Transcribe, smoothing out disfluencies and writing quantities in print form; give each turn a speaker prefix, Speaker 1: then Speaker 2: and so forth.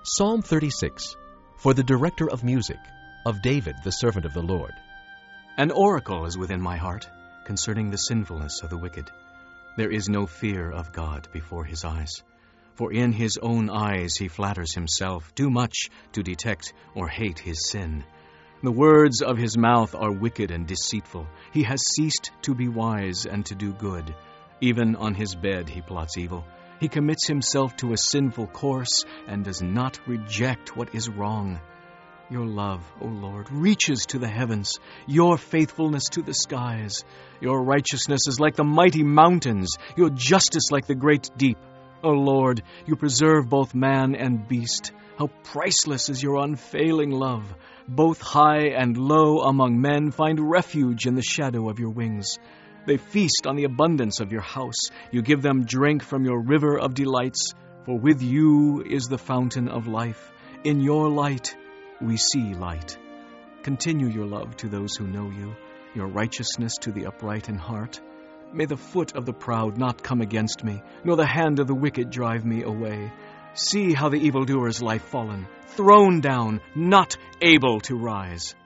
Speaker 1: Psalm 36, for the director of music, of David, the servant of the Lord.
Speaker 2: An oracle is within my heart concerning the sinfulness of the wicked. There is no fear of God before his eyes. For in his own eyes he flatters himself too much to detect or hate his sin. The words of his mouth are wicked and deceitful. He has ceased to be wise and to do good. Even on his bed he plots evil. He commits himself to a sinful course and does not reject what is wrong. Your love, O Lord, reaches to the heavens, your faithfulness to the skies. Your righteousness is like the mighty mountains, your justice like the great deep. O Lord, you preserve both man and beast. How priceless is your unfailing love. Both high and low among men find refuge in the shadow of your wings. They feast on the abundance of your house. You give them drink from your river of delights. For with you is the fountain of life. In your light we see light. Continue your love to those who know you, your righteousness to the upright in heart. May the foot of the proud not come against me, nor the hand of the wicked drive me away. See how the evildoers lie fallen, thrown down, not able to rise.